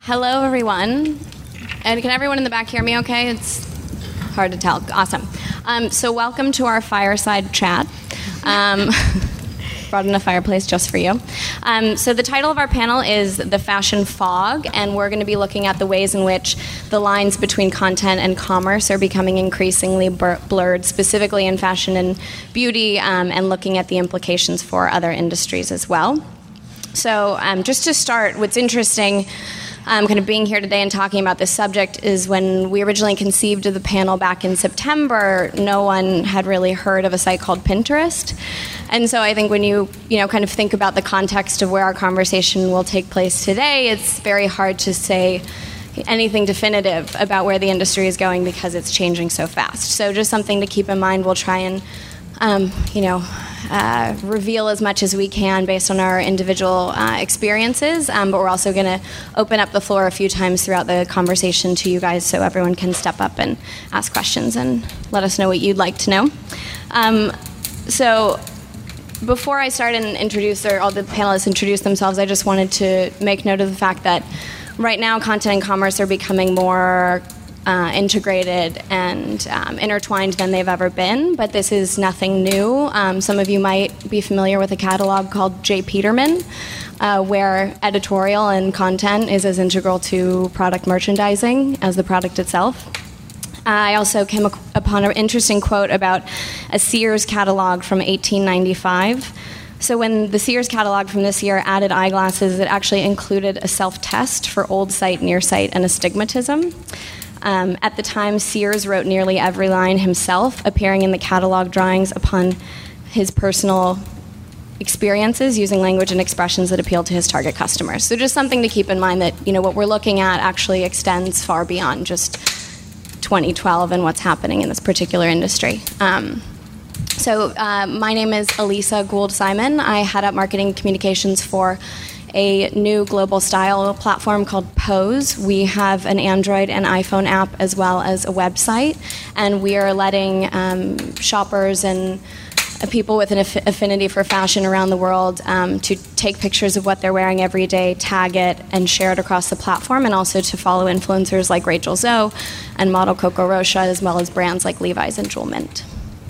Hello, everyone. And can everyone in the back hear me okay? It's hard to tell. Awesome. So welcome to our fireside chat. Brought in a fireplace just for you. So the title of our panel is The Fashion Fog, and we're going to be looking at the ways in which the lines between content and commerce are becoming increasingly blurred, specifically in fashion and beauty, and looking at the implications for other industries as well. So just to start, what's interesting kind of being here today and talking about this subject is when we originally conceived of the panel back in September, no one had really heard of a site called Pinterest. And so I think when you kind of think about the context of where our conversation will take place today, it's very hard to say anything definitive about where the industry is going because it's changing so fast. So just something to keep in mind. We'll try and reveal as much as we can based on our individual experiences, but we're also going to open up the floor a few times throughout the conversation to you guys so everyone can step up and ask questions and let us know what you'd like to know. So before I start and all the panelists introduce themselves, I just wanted to make note of the fact that right now content and commerce are becoming more integrated and intertwined than they've ever been, but this is nothing new. Some of you might be familiar with a catalog called J. Peterman, where editorial and content is as integral to product merchandising as the product itself. I also came upon an interesting quote about a Sears catalog from 1895. So when the Sears catalog from this year added eyeglasses, it actually included a self-test for old sight, near sight, and astigmatism. At the time, Sears wrote nearly every line himself, appearing in the catalog drawings upon his personal experiences using language and expressions that appealed to his target customers. So just something to keep in mind that what we're looking at actually extends far beyond just 2012 and what's happening in this particular industry. So my name is Elisa Gould-Simon. I head up marketing communications for a new global style platform called Pose. We have an Android and iPhone app as well as a website, and we are letting shoppers and people with an affinity for fashion around the world to take pictures of what they're wearing every day, tag it, and share it across the platform, and also to follow influencers like Rachel Zoe and model Coco Rocha, as well as brands like Levi's and Jewel Mint.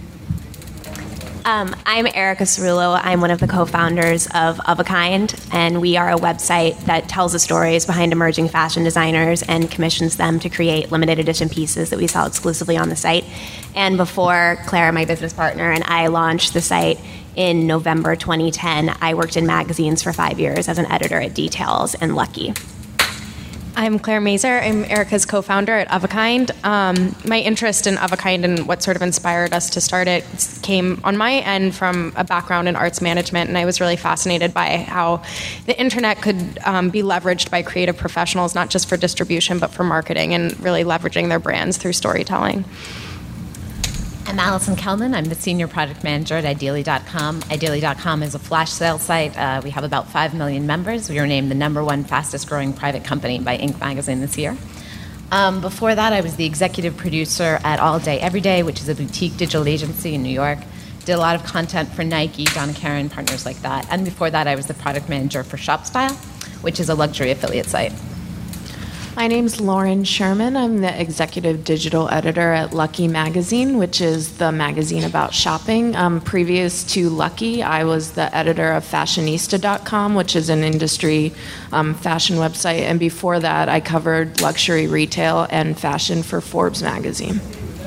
I'm Erica Cerullo. I'm one of the co-founders of a Kind, and we are a website that tells the stories behind emerging fashion designers and commissions them to create limited edition pieces that we sell exclusively on the site. And before Claire, my business partner, and I launched the site in November 2010, I worked in magazines for 5 years as an editor at Details and Lucky. I'm Claire Mazer. I'm Erica's co-founder at Of a Kind. My interest in Of a Kind and what sort of inspired us to start it came on my end from a background in arts management, and I was really fascinated by how the internet could be leveraged by creative professionals, not just for distribution, but for marketing and really leveraging their brands through storytelling. I'm Allison Kelman. I'm the senior product manager at Ideally.com. Ideally.com is a flash sale site. We have about 5 million members. We were named the #1 fastest growing private company by Inc. magazine this year. Before that, I was the executive producer at All Day Every Day, which is a boutique digital agency in New York. Did a lot of content for Nike, Donna Karan, partners like that. And before that, I was the product manager for ShopStyle, which is a luxury affiliate site. My name's Lauren Sherman. I'm the executive digital editor at Lucky Magazine, which is the magazine about shopping. Previous to Lucky, I was the editor of Fashionista.com, which is an industry fashion website. And before that, I covered luxury retail and fashion for Forbes magazine.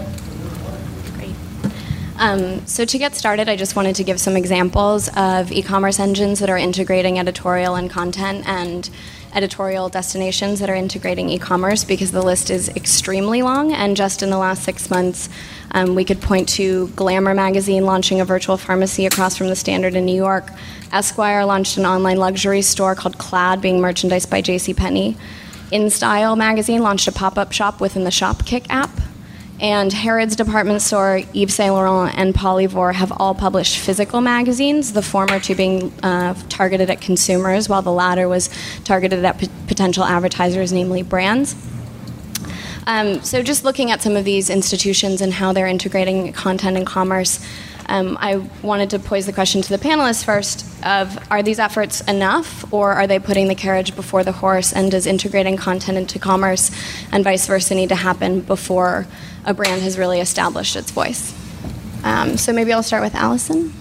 So to get started, I just wanted to give some examples of e-commerce engines that are integrating editorial and content, and editorial destinations that are integrating e-commerce, because the list is extremely long. And just in the last 6 months, we could point to Glamour magazine launching a virtual pharmacy across from the Standard in New York. Esquire launched an online luxury store called Clad, being merchandised by JCPenney. InStyle magazine launched a pop-up shop within the Shopkick app. And Harrods department store, Yves Saint Laurent, and Polyvore have all published physical magazines, the former two being targeted at consumers, while the latter was targeted at potential advertisers, namely brands. So just looking at some of these institutions and how they're integrating content and commerce, I wanted to pose the question to the panelists first of, are these efforts enough, or are they putting the carriage before the horse, and does integrating content into commerce and vice versa need to happen before a brand has really established its voice? So maybe I'll start with Allison.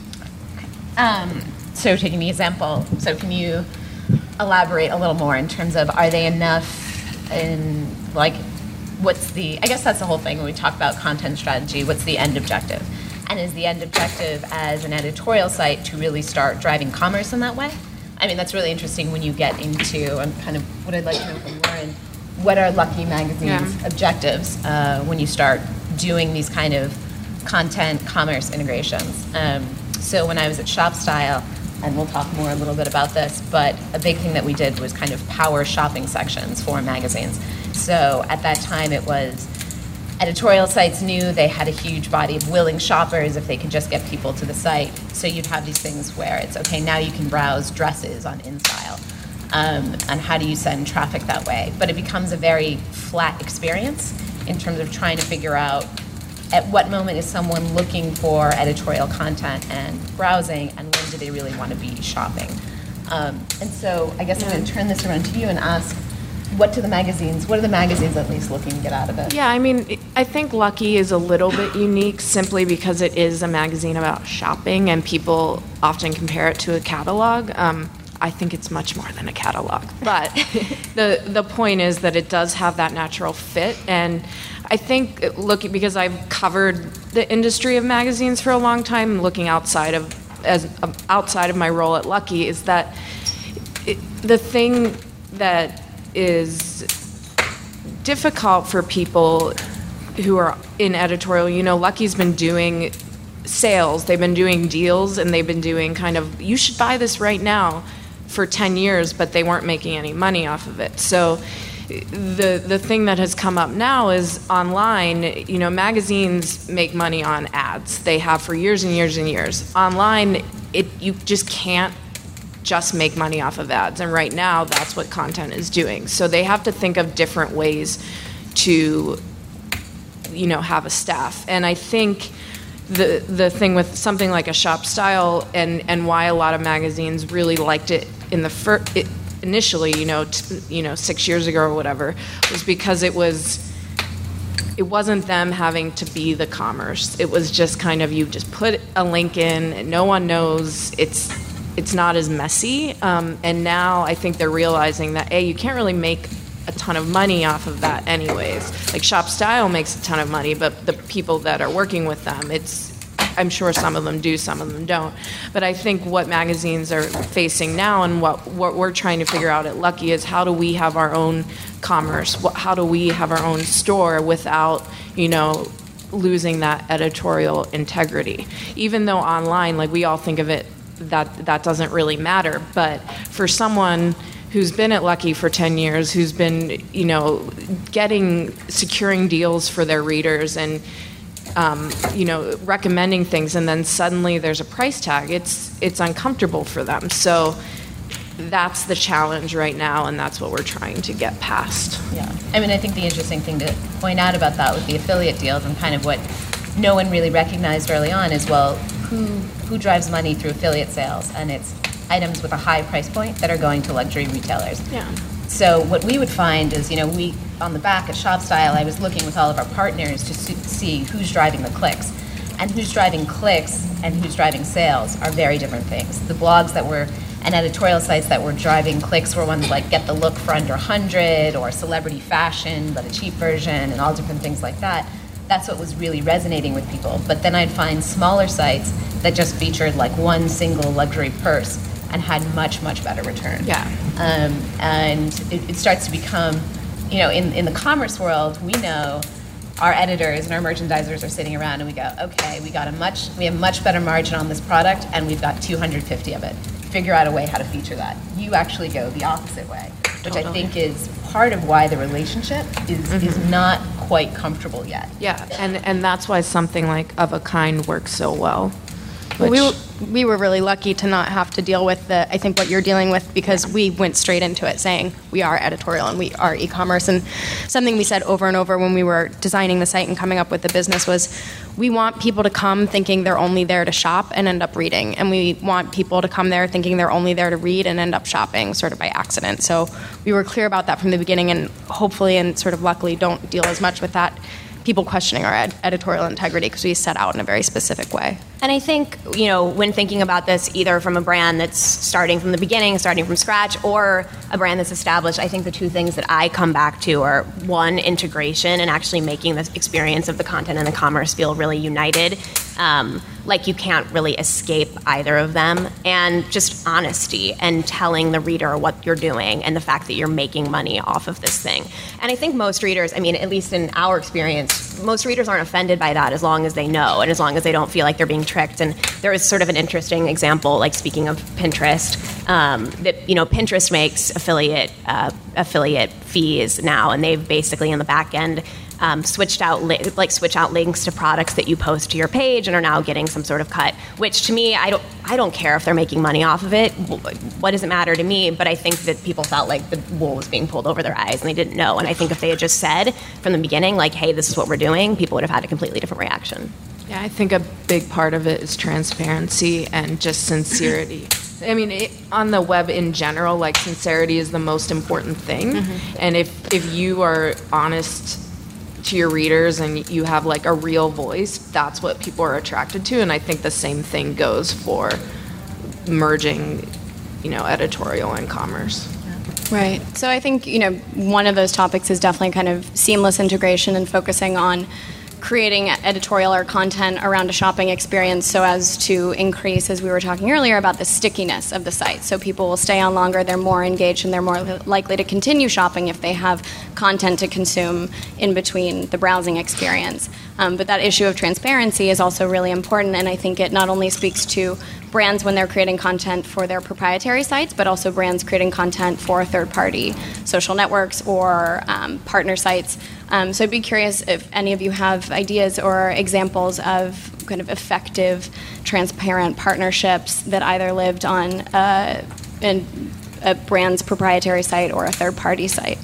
So taking the example, so can you elaborate a little more in terms of, are they enough in, like, I guess that's the whole thing when we talk about content strategy, what's the end objective? And is the end objective as an editorial site to really start driving commerce in that way? I mean, that's really interesting when you get into, kind of what I'd like to know from Lauren, what are Lucky Magazine's objectives when you start doing these kind of content commerce integrations? So when I was at ShopStyle, and we'll talk more a little bit about this, but a big thing that we did was kind of power shopping sections for magazines. So at that time it was, editorial sites knew they had a huge body of willing shoppers if they could just get people to the site. So you'd have these things where it's, okay, now you can browse dresses on InStyle. And how do you send traffic that way? But it becomes a very flat experience in terms of trying to figure out at what moment is someone looking for editorial content and browsing, and when do they really want to be shopping? And so I guess I'm going to turn this around to you and ask, what are the magazines at least looking to get out of it? Yeah, I mean, I think Lucky is a little bit unique simply because it is a magazine about shopping, and people often compare it to a catalog. I think it's much more than a catalog. But the point is that it does have that natural fit. And I think, because I've covered the industry of magazines for a long time, looking outside of my role at Lucky, is that the thing that is difficult for people who are in editorial, Lucky's been doing sales, they've been doing deals, and they've been doing kind of, you should buy this right now, for 10 years, but they weren't making any money off of it. So the thing that has come up now is online, magazines make money on ads. They have for years and years and years. Online, you just can't just make money off of ads. And right now, that's what content is doing. So they have to think of different ways to, have a staff. And I think the thing with something like a ShopStyle and why a lot of magazines really liked it in the initially, 6 years ago or whatever, was because it wasn't them having to be the commerce. It was just kind of, you just put a link in, and no one knows. It's not as messy. And now I think they're realizing that, you can't really make a ton of money off of that anyways. Like ShopStyle makes a ton of money, but the people that are working with them, I'm sure some of them do, some of them don't. But I think what magazines are facing now, and what we're trying to figure out at Lucky, is how do we have our own commerce? How do we have our own store without, losing that editorial integrity? Even though online, like, we all think of it, that doesn't really matter. But for someone who's been at Lucky for 10 years, who's been, securing deals for their readers and, recommending things, and then suddenly there's a price tag, it's uncomfortable for them. So that's the challenge right now, and that's what we're trying to get past. Yeah. I mean, I think the interesting thing to point out about that with the affiliate deals, and kind of what no one really recognized early on, is, well, who drives money through affiliate sales? And it's items with a high price point that are going to luxury retailers. Yeah. So what we would find is, we, on the back at ShopStyle, I was looking with all of our partners to see who's driving the clicks. And who's driving clicks and who's driving sales are very different things. The blogs and editorial sites that were driving clicks were ones like Get the Look for Under 100, or Celebrity Fashion, but a cheap version, and all different things like that. That's what was really resonating with people. But then I'd find smaller sites that just featured like one single luxury purse and had much, much better return. Yeah. And it starts to become, in the commerce world, we know our editors and our merchandisers are sitting around and we go, okay, we have much better margin on this product, and we've got 250 of it. Figure out a way how to feature that. You actually go the opposite way, which I think is part of why the relationship is not quite comfortable yet. Yeah, and that's why something like Of a Kind works so well. we were really lucky to not have to deal with I think what you're dealing with, because we went straight into it saying we are editorial and we are e-commerce. And something we said over and over when we were designing the site and coming up with the business was, we want people to come thinking they're only there to shop and end up reading. And we want people to come there thinking they're only there to read and end up shopping sort of by accident. So we were clear about that from the beginning, and hopefully and sort of luckily don't deal as much with that, people questioning our editorial integrity, because we set out in a very specific way. And I think, when thinking about this, either from a brand that's starting from the beginning, starting from scratch, or a brand that's established, I think the two things that I come back to are, one, integration and actually making the experience of the content and the commerce feel really united. Like you can't really escape either of them, and just honesty and telling the reader what you're doing and the fact that you're making money off of this thing. And I think most readers, at least in our experience, most readers aren't offended by that as long as they know and as long as they don't feel like they're being tricked. And there is sort of an interesting example, like speaking of Pinterest, that Pinterest makes affiliate fees now, and they've basically in the back end switch out links to products that you post to your page and are now getting some sort of cut, which to me, I don't care if they're making money off of it. What does it matter to me? But I think that people felt like the wool was being pulled over their eyes and they didn't know. And I think if they had just said from the beginning, like, hey, this is what we're doing, people would have had a completely different reaction. Yeah, I think a big part of it is transparency and just sincerity. On the web in general, like, sincerity is the most important thing. Mm-hmm. And if you are honest to your readers and you have like a real voice, that's what people are attracted to. And I think the same thing goes for merging, editorial and commerce. Right. So I think, one of those topics is definitely kind of seamless integration and focusing on creating editorial or content around a shopping experience so as to increase, as we were talking earlier, about the stickiness of the site. So people will stay on longer, they're more engaged, and they're more likely to continue shopping if they have content to consume in between the browsing experience. But that issue of transparency is also really important, and I think it not only speaks to brands when they're creating content for their proprietary sites, but also brands creating content for third-party social networks or partner sites. So I'd be curious if any of you have ideas or examples of kind of effective, transparent partnerships that either lived on a brand's proprietary site or a third-party site.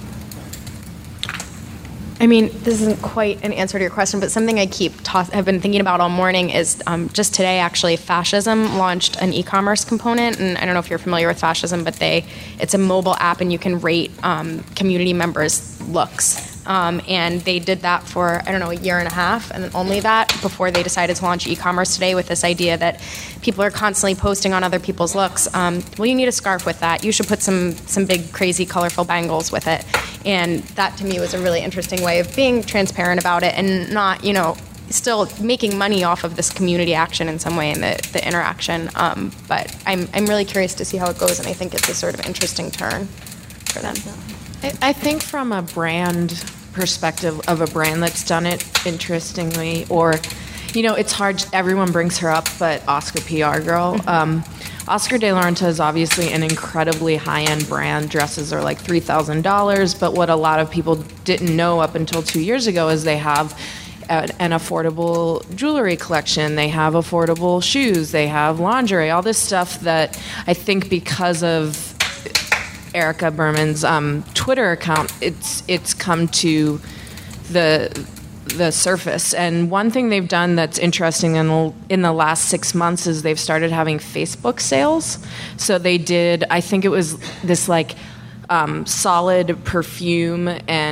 This isn't quite an answer to your question, but something I have been thinking about all morning is just today, actually, Fascism launched an e-commerce component, and I don't know if you're familiar with Fascism, but it's a mobile app, and you can rate community members' looks. And they did that for, a year and a half, and only that, before they decided to launch e-commerce today with this idea that people are constantly posting on other people's looks. Well, you need a scarf with that. You should put some big, crazy, colorful bangles with it. And that, to me, was a really interesting way of being transparent about it and not, still making money off of this community action in some way in the interaction. But I'm really curious to see how it goes, and I think it's a sort of interesting turn for them. I think from a brand perspective of a brand that's done it interestingly, or, it's hard, everyone brings her up, but Oscar PR Girl. Oscar de la Renta is obviously an incredibly high-end brand. Dresses are like $3,000, but what a lot of people didn't know up until 2 years ago is they have an affordable jewelry collection, they have affordable shoes, they have lingerie, all this stuff that I think because of Erica Berman's Twitter account, it's come to the surface. And one thing they've done that's interesting in the last 6 months is they've started having Facebook sales. So they did, I think it was this solid perfume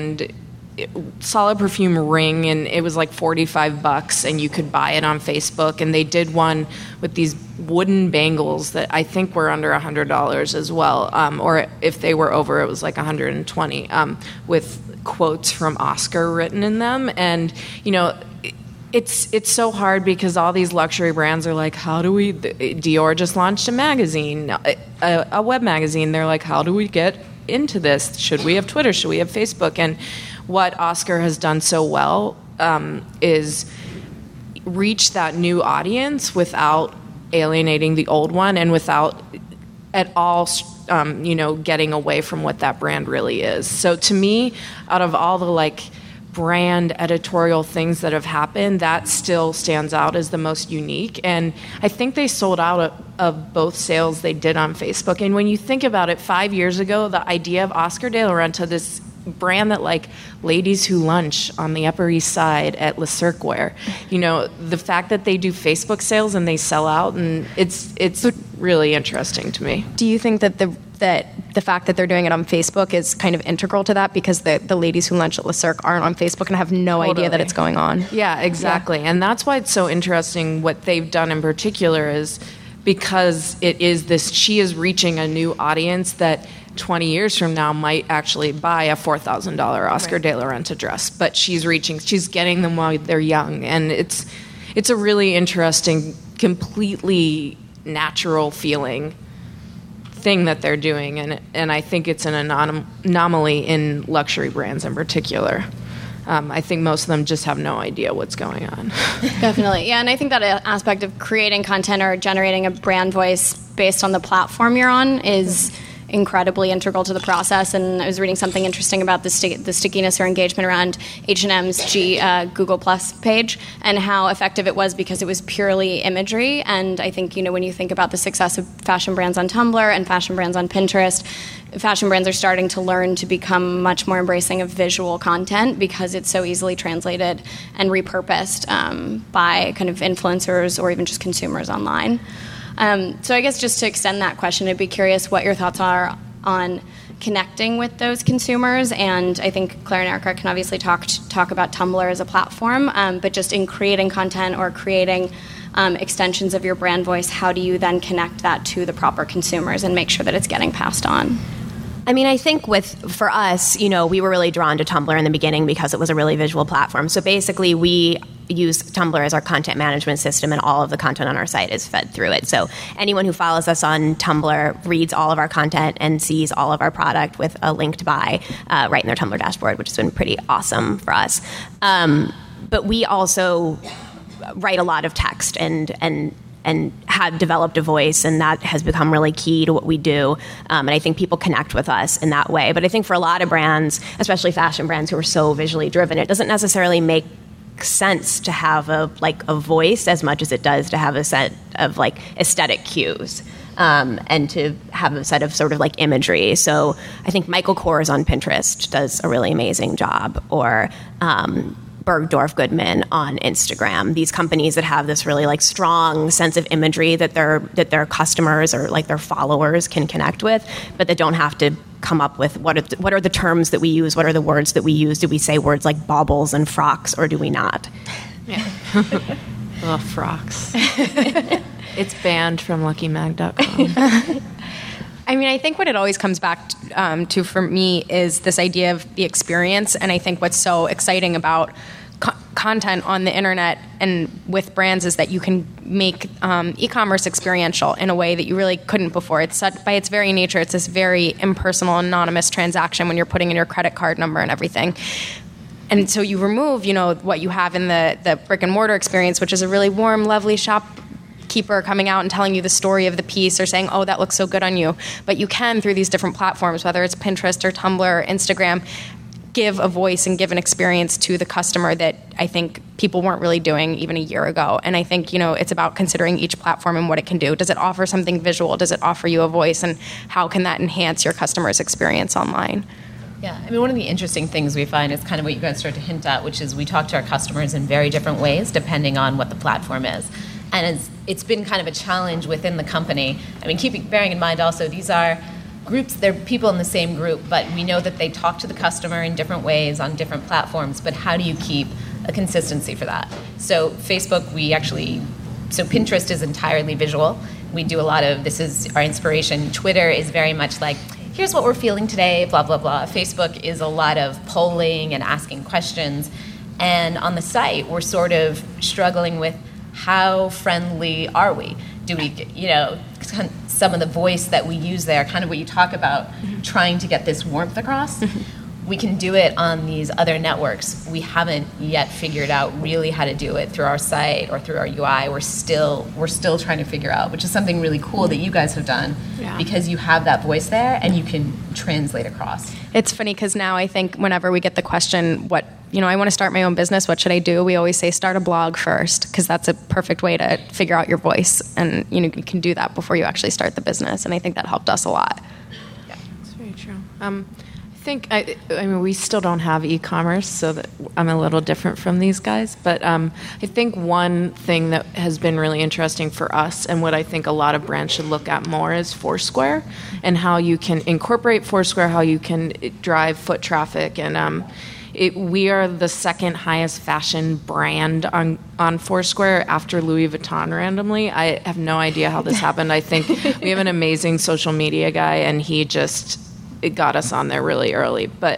ring, and it was like $45, and you could buy it on Facebook. And they did one with these wooden bangles that I think were under $100 as well, or if they were over, it was like $120, with quotes from Oscar written in them. And it's so hard because all these luxury brands are like, Dior just launched a magazine, a web magazine. They're like, how do we get into this? Should we have Twitter? Should we have Facebook? And what Oscar has done so well is reach that new audience without alienating the old one, and without at all getting away from what that brand really is. So to me, out of all the brand editorial things that have happened, that still stands out as the most unique. And I think they sold out of both sales they did on Facebook. And when you think about it, 5 years ago, the idea of Oscar de la Renta, this brand that like ladies who lunch on the Upper East Side at Le Cirque wear, the fact that they do Facebook sales and they sell out, and it's really interesting to me. Do you think that the fact that they're doing it on Facebook is kind of integral to that, because the ladies who lunch at Le Cirque aren't on Facebook and have no idea that it's going on? Yeah, exactly. Yeah. And that's why it's so interesting what they've done in particular, is because she is reaching a new audience that 20 years from now might actually buy a $4,000 Oscar de la Renta dress, but she's getting them while they're young. And it's a really interesting, completely natural feeling thing that they're doing, and I think it's an anomaly in luxury brands in particular. I think most of them just have no idea what's going on. Definitely, yeah, and I think that aspect of creating content or generating a brand voice based on the platform you're on is incredibly integral to the process. And I was reading something interesting about the stickiness or engagement around H&M's Google Plus page, and how effective it was because it was purely imagery. And I think, when you think about the success of fashion brands on Tumblr and fashion brands on Pinterest, fashion brands are starting to learn to become much more embracing of visual content, because it's so easily translated and repurposed by kind of influencers or even just consumers online. So I guess just to extend that question, I'd be curious what your thoughts are on connecting with those consumers. And I think Claire and Erica can obviously talk about Tumblr as a platform, but just in creating content or creating extensions of your brand voice, how do you then connect that to the proper consumers and make sure that it's getting passed on? I mean, I think for us, we were really drawn to Tumblr in the beginning because it was a really visual platform. So basically, we use Tumblr as our content management system, and all of the content on our site is fed through it. So anyone who follows us on Tumblr reads all of our content and sees all of our product with a link to buy right in their Tumblr dashboard, which has been pretty awesome for us. But we also write a lot of text and have developed a voice, and that has become really key to what we do. And I think people connect with us in that way. But I think for a lot of brands, especially fashion brands who are so visually driven, it doesn't necessarily make sense to have a voice as much as it does to have a set of aesthetic cues. And to have a set of sort of imagery. So I think Michael Kors on Pinterest does a really amazing job, or Bergdorf Goodman on Instagram. These companies that have this really strong sense of imagery that their customers or their followers can connect with, but that don't have to come up with what are the terms that we use, what are the words that we use. Do we say words like baubles and frocks, or do we not? Yeah. Frocks. It's banned from luckymag.com. I mean, I think what it always comes back to for me is this idea of the experience. And I think what's so exciting about content on the internet and with brands is that you can make e-commerce experiential in a way that you really couldn't before. It's by its very nature, it's this very impersonal, anonymous transaction when you're putting in your credit card number and everything. And so you remove, what you have in the brick and mortar experience, which is a really warm, lovely shopkeeper coming out and telling you the story of the piece, or saying, oh, that looks so good on you. But you can, through these different platforms, whether it's Pinterest or Tumblr or Instagram, give a voice and give an experience to the customer that I think people weren't really doing even a year ago. And I think, it's about considering each platform and what it can do. Does it offer something visual? Does it offer you a voice? And how can that enhance your customer's experience online? Yeah, I mean, one of the interesting things we find is kind of what you guys start to hint at, which is we talk to our customers in very different ways depending on what the platform is. And it's been kind of a challenge within the company. I mean, bearing in mind also, these are groups, they're people in the same group, but we know that they talk to the customer in different ways on different platforms, but how do you keep a consistency for that? So Facebook, so Pinterest is entirely visual. We do a lot of, this is our inspiration. Twitter is very much here's what we're feeling today, blah, blah, blah. Facebook is a lot of polling and asking questions. And on the site, we're sort of struggling with how friendly are we? Do we, some of the voice that we use there, kind of what you talk about, trying to get this warmth across. We can do it on these other networks. We haven't yet figured out really how to do it through our site or through our UI. We're still trying to figure out, which is something really cool that you guys have done, because you have that voice there and you can translate across. It's funny because now I think whenever we get the question, what I want to start my own business. What should I do? We always say start a blog first, because that's a perfect way to figure out your voice. And, you can do that before you actually start the business. And I think that helped us a lot. Yeah, that's very true. I mean, we still don't have e-commerce, so that I'm a little different from these guys. But I think one thing that has been really interesting for us, and what I think a lot of brands should look at more, is Foursquare, and how you can incorporate Foursquare, how you can drive foot traffic. And we are the second highest fashion brand on Foursquare after Louis Vuitton randomly. I have no idea how this happened. I think we have an amazing social media guy, and it got us on there really early. But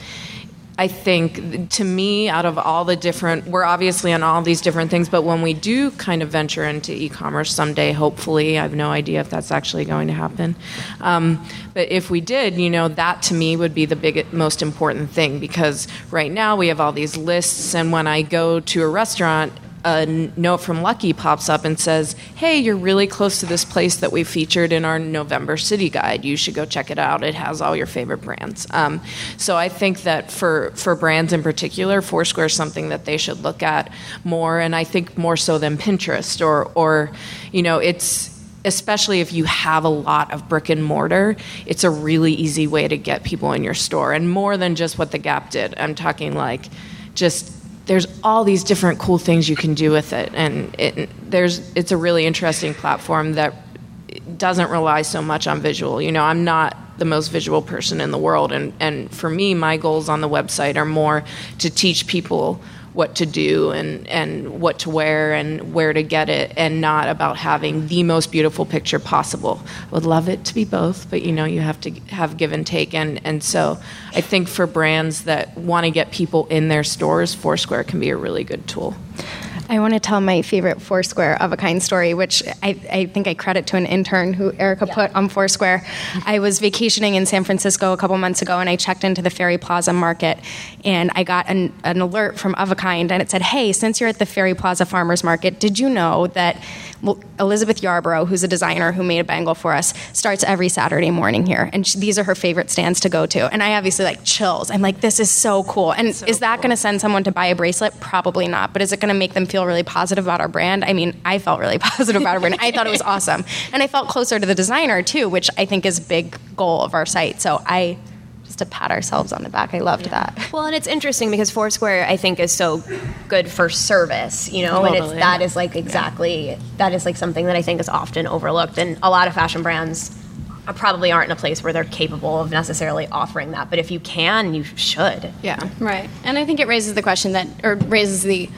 I think, to me, out of all the different, we're obviously on all these different things, but when we do kind of venture into e-commerce someday, hopefully, I have no idea if that's actually going to happen. But if we did, that to me would be the most important thing, because right now we have all these lists, and when I go to a restaurant, a note from Lucky pops up and says, hey, you're really close to this place that we featured in our November City Guide. You should go check it out. It has all your favorite brands. So I think that for brands in particular, Foursquare is something that they should look at more, and I think more so than Pinterest or it's, especially if you have a lot of brick and mortar, it's a really easy way to get people in your store, and more than just what the Gap did. I'm talking there's all these different cool things you can do with it, and it's a really interesting platform that doesn't rely so much on visual. I'm not the most visual person in the world, and for me, my goals on the website are more to teach people what to do and what to wear and where to get it, and not about having the most beautiful picture possible. I would love it to be both, but you have to have give and take, and so I think for brands that want to get people in their stores, Foursquare can be a really good tool. I want to tell my favorite Foursquare of a kind story, which I think I credit to an intern who Erica put on Foursquare. I was vacationing in San Francisco a couple months ago, and I checked into the Ferry Plaza Market, and I got an alert from Of a Kind, and it said, hey, since you're at the Ferry Plaza Farmers Market, did you know that Elizabeth Yarborough, who's a designer who made a bangle for us, starts every Saturday morning here, and these are her favorite stands to go to. And I obviously chills. I'm like, this is so cool. And is that going to send someone to buy a bracelet? Probably not. But is it going to make them feel really positive about our brand? I mean, I felt really positive about our brand. I thought it was awesome. And I felt closer to the designer too, which I think is a big goal of our site. So just to pat ourselves on the back, I loved that. Well, and it's interesting because Foursquare, I think, is so good for service, totally. And that is that is something that I think is often overlooked, and a lot of fashion brands probably aren't in a place where they're capable of necessarily offering that. But if you can, you should. Yeah, right. And I think it raises the question raises the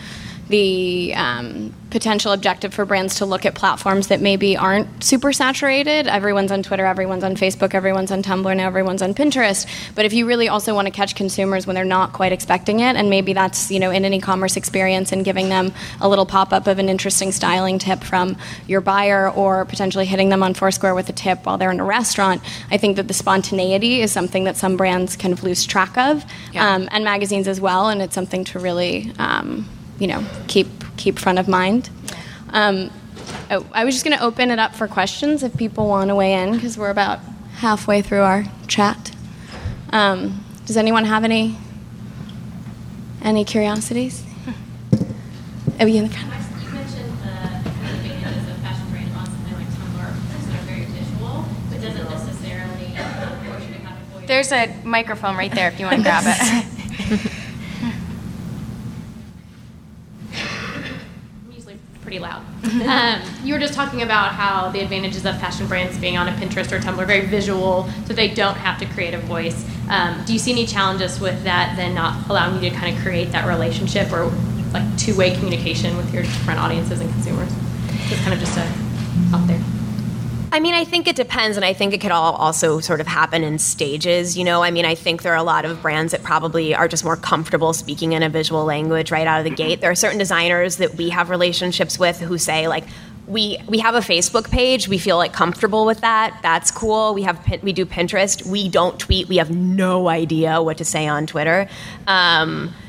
potential objective for brands to look at platforms that maybe aren't super saturated. Everyone's on Twitter, everyone's on Facebook, everyone's on Tumblr, now everyone's on Pinterest. But if you really also want to catch consumers when they're not quite expecting it, and maybe that's in an e-commerce experience and giving them a little pop-up of an interesting styling tip from your buyer, or potentially hitting them on Foursquare with a tip while they're in a restaurant, I think that the spontaneity is something that some brands kind of lose track of, and magazines as well, and it's something to really keep front of mind. I was just going to open it up for questions if people want to weigh in, because we're about halfway through our chat. Does anyone have any curiosities? Oh, you in the front. You mentioned the advantages of fashion brands on something like Tumblr that are very visual, but doesn't necessarily force you to have a voice. There's a microphone right there if you want to grab it. Pretty loud. You were just talking about how the advantages of fashion brands being on a Pinterest or Tumblr are very visual, so they don't have to create a voice. Do you see any challenges with that then not allowing you to kind of create that relationship or two-way communication with your different audiences and consumers? Just kind of up there. I mean, I think it depends, and I think it could all also sort of happen in stages, I mean, I think there are a lot of brands that probably are just more comfortable speaking in a visual language right out of the gate. There are certain designers that we have relationships with who say, we have a Facebook page, we feel comfortable with that, that's cool. We do Pinterest, we don't tweet, we have no idea what to say on Twitter.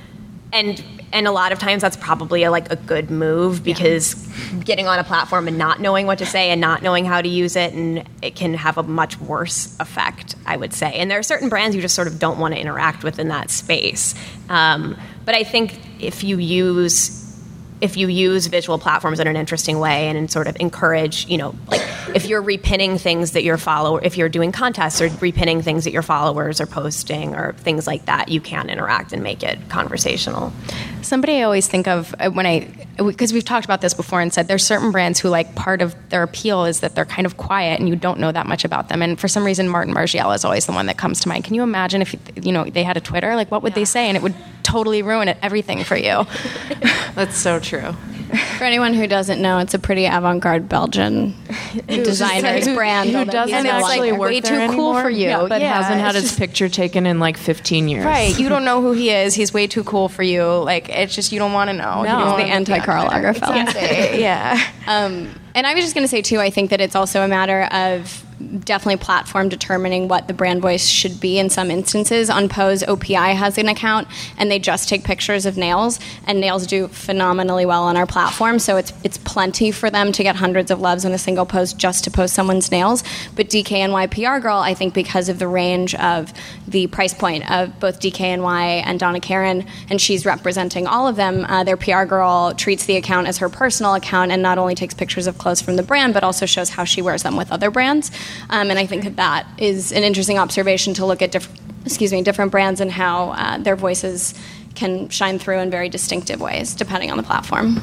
And a lot of times that's probably a good move, because getting on a platform and not knowing what to say and not knowing how to use it, and it can have a much worse effect, I would say. And there are certain brands you just sort of don't want to interact with in that space. But I think if you use visual platforms in an interesting way and sort of encourage, if you're repinning things that if you're doing contests or repinning things that your followers are posting or things like that, you can interact and make it conversational. Somebody I always think of because we've talked about this before and said there's certain brands who part of their appeal is that they're kind of quiet and you don't know that much about them. And for some reason, Martin Margiela is always the one that comes to mind. Can you imagine if they had a Twitter? What would they say? And it would totally ruin everything for you. That's so true. For anyone who doesn't know, it's a pretty avant-garde Belgian designer's brand. Who doesn't actually work way there too cool anymore, for you. but hasn't had his picture taken in 15 years. Right. You don't know who he is. He's way too cool for you. It's just, you don't want to know. No, he's the anti-Karl Lagerfeld. Exactly. Yeah. And I was just going to say, too, I think that it's also a matter of definitely platform determining what the brand voice should be in some instances. On Pose, OPI has an account, and they just take pictures of nails, and nails do phenomenally well on our platform, so it's plenty for them to get hundreds of loves in a single post just to post someone's nails. But DKNY PR Girl, I think because of the range of the price point of both DKNY and Donna Karan, and she's representing all of them, their PR Girl treats the account as her personal account and not only takes pictures of clothes from the brand, but also shows how she wears them with other brands. And I think that is an interesting observation to look at different brands and how their voices can shine through in very distinctive ways, depending on the platform.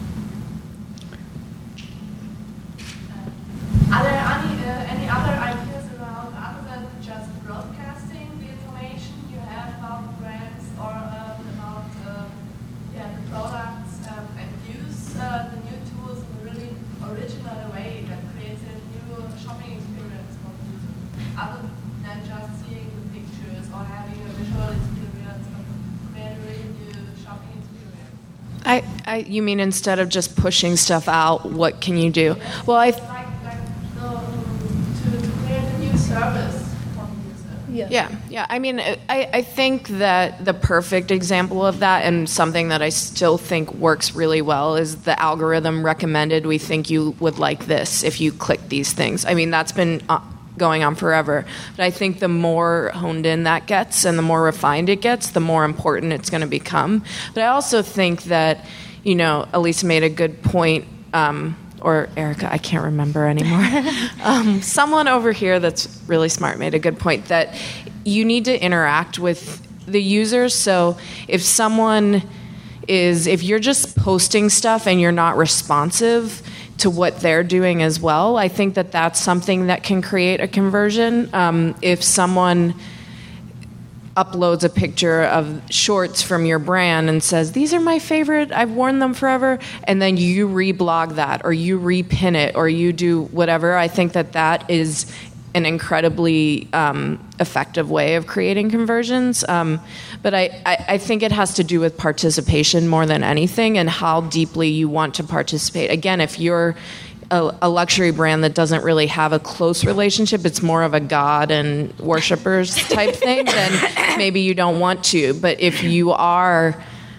Are there any other ideas around, other than just broadcasting the information you have about the brands or about the products, and use the new tools in a really original way that creates a new shopping experience for the user, other than just seeing the pictures or having a visual experience, but create a really new shopping experience? You mean instead of just pushing stuff out, what can you do? Well, to create a new service for the user. Yeah. I mean, I think that the perfect example of that, and something that I still think works really well, is the algorithm recommended, we think you would like this if you click these things. I mean, that's been going on forever. But I think the more honed in that gets and the more refined it gets, the more important it's going to become. But I also think that, Elisa made a good point, or Erica, I can't remember anymore. Someone over here that's really smart made a good point that you need to interact with the users. So if you're just posting stuff and you're not responsive to what they're doing as well, I think that that's something that can create a conversion. If someone uploads a picture of shorts from your brand and says, these are my favorite, I've worn them forever, and then you reblog that or you repin it or you do whatever, I think that is an incredibly effective way of creating conversions. But I think it has to do with participation more than anything, and how deeply you want to participate. Again, if you're a luxury brand that doesn't really have a close relationship, it's more of a god and worshipers type thing, then maybe you don't want to. But if you are,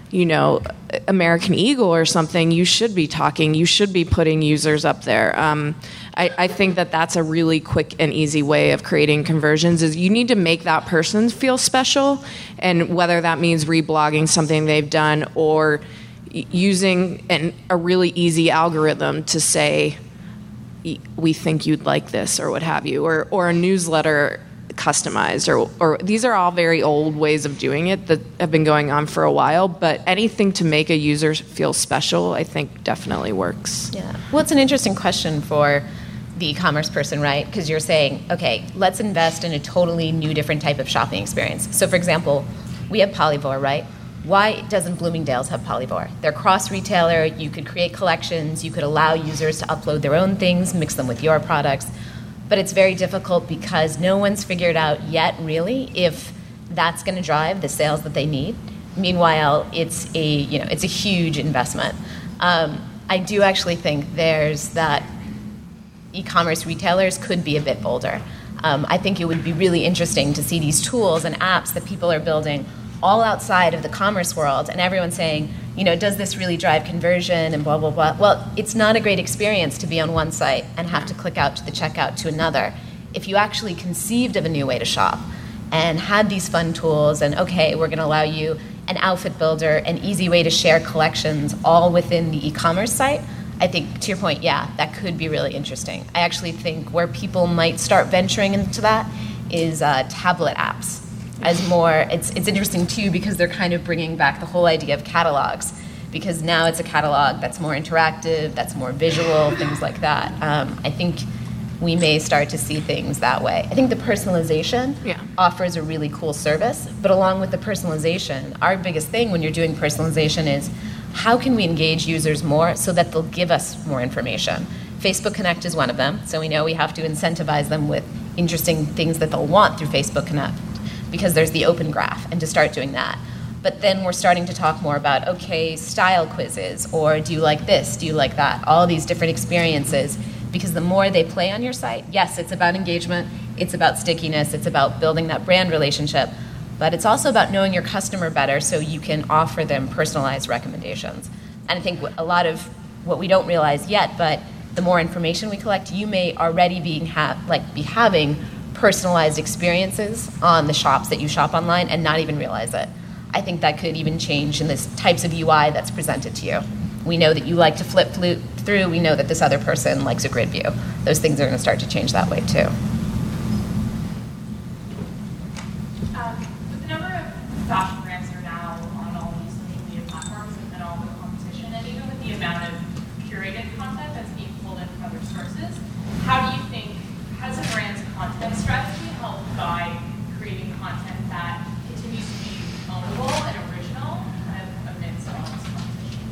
American Eagle or something, you should be talking, you should be putting users up there. I think that's a really quick and easy way of creating conversions, is you need to make that person feel special, and whether that means reblogging something they've done or using a really easy algorithm to say, we think you'd like this, or what have you, or a newsletter customized, or these are all very old ways of doing it that have been going on for a while, but anything to make a user feel special, I think definitely works. Yeah. Well, it's an interesting question for the e-commerce person, right? Because you're saying, okay, let's invest in a totally new, different type of shopping experience. So, for example, we have Polyvore, right? Why doesn't Bloomingdale's have Polyvore? They're cross-retailer. You could create collections. You could allow users to upload their own things, mix them with your products. But it's very difficult because no one's figured out yet, really, if that's going to drive the sales that they need. Meanwhile, it's a huge investment. I do actually think there's that e-commerce retailers could be a bit bolder. I think it would be really interesting to see these tools and apps that people are building all outside of the commerce world, and everyone's saying, does this really drive conversion and blah, blah, blah. Well, it's not a great experience to be on one site and have to click out to the checkout to another. If you actually conceived of a new way to shop and had these fun tools and, okay, we're going to allow you an outfit builder, an easy way to share collections all within the e-commerce site, I think, to your point, yeah, that could be really interesting. I actually think where people might start venturing into that is tablet apps. As more, it's interesting too because they're kind of bringing back the whole idea of catalogs, because now it's a catalog that's more interactive, that's more visual, things like that. I think we may start to see things that way. I think the personalization offers a really cool service, but along with the personalization, our biggest thing when you're doing personalization is how can we engage users more so that they'll give us more information? Facebook Connect is one of them, so we know we have to incentivize them with interesting things that they'll want through Facebook Connect, because there's the open graph, and to start doing that. But then we're starting to talk more about, okay, style quizzes, or do you like this, do you like that, all these different experiences, because the more they play on your site, yes, it's about engagement, it's about stickiness, it's about building that brand relationship, but it's also about knowing your customer better so you can offer them personalized recommendations. And I think a lot of what we don't realize yet, but the more information we collect, you may already be having personalized experiences on the shops that you shop online and not even realize it. I think that could even change in the types of UI that's presented to you. We know that you like to flip through. We know that this other person likes a grid view. Those things are going to start to change that way too. With the number of fashion brands that are now on all these social media platforms and all the competition, and even with the amount of curated content that's being pulled in from other sources, how do you think, has a brand's content strategy helped by creating content that continues to be ownable and original amidst all this competition?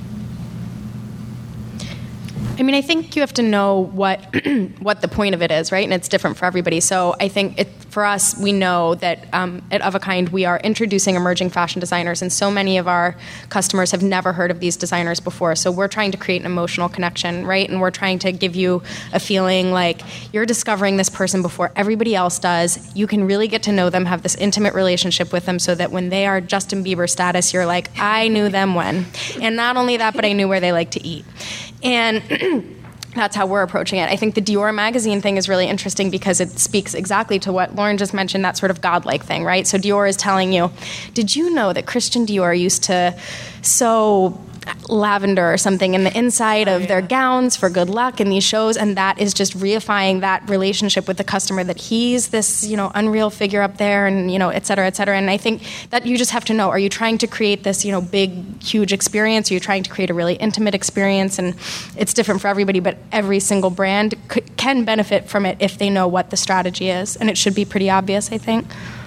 I mean, I think you have to know what what the point of it is, right? And it's different for everybody. So I think for us, we know that at Of a Kind, we are introducing emerging fashion designers, and so many of our customers have never heard of these designers before. So we're trying to create an emotional connection, right? And we're trying to give you a feeling like you're discovering this person before everybody else does. You can really get to know them, have this intimate relationship with them, so that when they are Justin Bieber status, you're like, I knew them when. And not only that, but I knew where they like to eat. And that's how we're approaching it. I think the Dior magazine thing is really interesting because it speaks exactly to what Lauren just mentioned, that sort of godlike thing, right? So Dior is telling you, did you know that Christian Dior used to sew lavender or something in the inside of their gowns for good luck in these shows? And that is just reifying that relationship with the customer, that he's this, unreal figure up there, and, et cetera, et cetera. And I think that you just have to know, are you trying to create this, big, huge experience? Are you trying to create a really intimate experience? And it's different for everybody, but every single brand can benefit from it if they know what the strategy is. And it should be pretty obvious, I think.